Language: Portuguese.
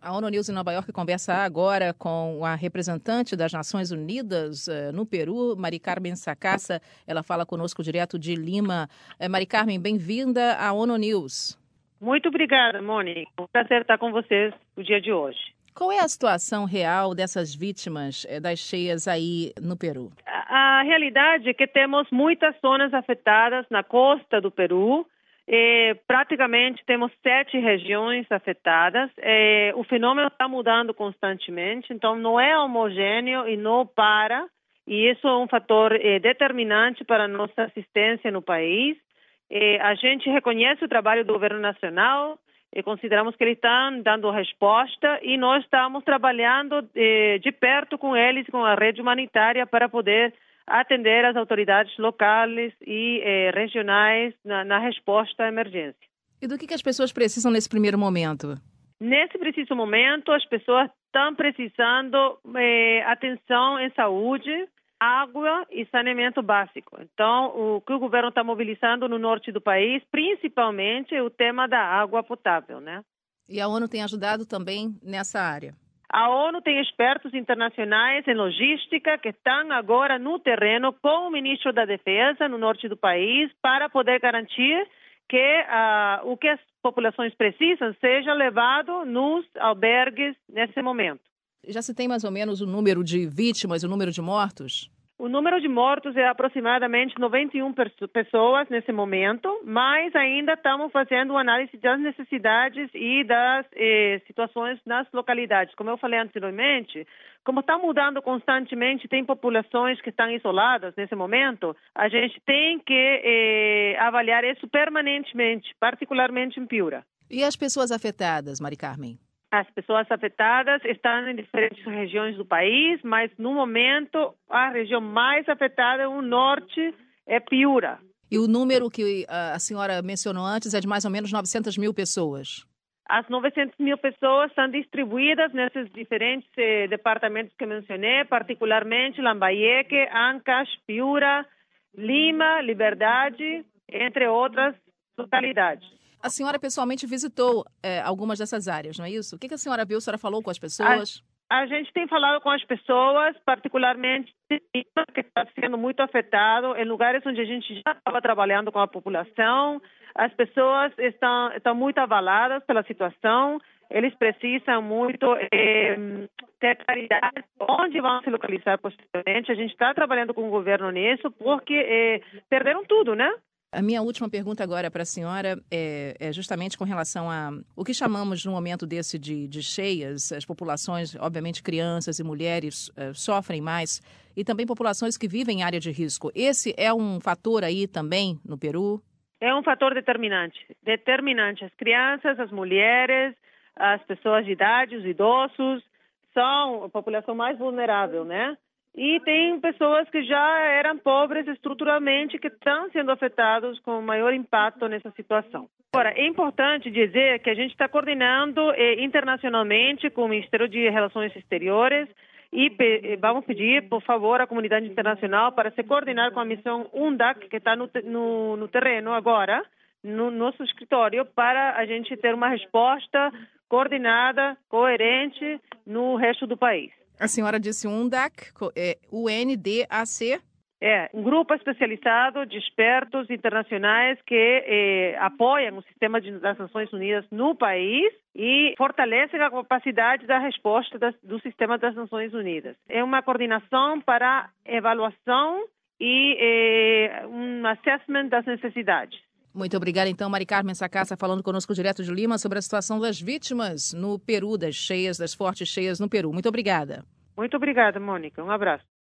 A ONU News em Nova York conversa agora com a representante das Nações Unidas no Peru, Mari Carmen Sacasa. Ela fala conosco direto de Lima. Mari Carmen, bem-vinda à ONU News. Muito obrigada, Mônica. É um prazer estar com vocês no dia de hoje. Qual é a situação real dessas vítimas das cheias aí no Peru? A realidade é que temos muitas zonas afetadas na costa do Peru. Praticamente temos 7 regiões afetadas. O fenômeno está mudando constantemente, então não é homogêneo e não para. E isso é um fator determinante para a nossa assistência no país. A gente reconhece o trabalho do governo nacional e consideramos que eles estão dando resposta e nós estamos trabalhando de perto com eles, com a rede humanitária, para poder atender as autoridades locais e regionais na resposta à emergência. E do que as pessoas precisam nesse primeiro momento? Nesse preciso momento, as pessoas estão precisando atenção em saúde, água e saneamento básico. Então, o que o governo está mobilizando no norte do país, principalmente, é o tema da água potável, né? E a ONU tem ajudado também nessa área? A ONU tem expertos internacionais em logística que estão agora no terreno com o ministro da Defesa no norte do país para poder garantir que o que as populações precisam seja levado nos albergues nesse momento. Já se tem mais ou menos o número de vítimas, o número de mortos? O número de mortos é aproximadamente 91 pessoas nesse momento, mas ainda estamos fazendo uma análise das necessidades e das situações nas localidades. Como eu falei anteriormente, como está mudando constantemente, tem populações que estão isoladas nesse momento, a gente tem que avaliar isso permanentemente, particularmente em Piura. E as pessoas afetadas, Mari Carmen? As pessoas afetadas estão em diferentes regiões do país, mas no momento a região mais afetada é o norte, é Piura. E o número que a senhora mencionou antes é de mais ou menos 900 mil pessoas? As 900 mil pessoas estão distribuídas nesses diferentes departamentos que mencionei, particularmente Lambayeque, Ancash, Piura, Lima, Liberdade, entre outras localidades. A senhora pessoalmente visitou algumas dessas áreas, não é isso? O que a senhora viu? A senhora falou com as pessoas? A gente tem falado com as pessoas, particularmente que está sendo muito afetado, em lugares onde a gente já estava trabalhando com a população. As pessoas estão muito avaladas pela situação. Eles precisam muito ter claridade onde vão se localizar posteriormente. A gente está trabalhando com o governo nisso porque perderam tudo, né? A minha última pergunta agora para a senhora é justamente com relação a o que chamamos no momento desse de cheias. As populações, obviamente crianças e mulheres, sofrem mais, e também populações que vivem em área de risco. Esse é um fator aí também no Peru? É um fator determinante. As crianças, as mulheres, as pessoas de idade, os idosos, são a população mais vulnerável, né? E tem pessoas que já eram pobres estruturalmente que estão sendo afetados com maior impacto nessa situação. Agora, é importante dizer que a gente está coordenando internacionalmente com o Ministério de Relações Exteriores e vamos pedir, por favor, à comunidade internacional para se coordenar com a missão UNDAC, que está no terreno agora, no nosso escritório, para a gente ter uma resposta coordenada, coerente no resto do país. A senhora disse UNDAC, UNDAC? É, um grupo especializado de expertos internacionais que apoiam o sistema das Nações Unidas no país e fortalecem a capacidade da resposta do sistema das Nações Unidas. É uma coordenação para avaliação e um assessment das necessidades. Muito obrigada, então, Mari Carmen Sacasa, falando conosco direto de Lima sobre a situação das vítimas no Peru, das fortes cheias no Peru. Muito obrigada. Muito obrigada, Mônica. Um abraço.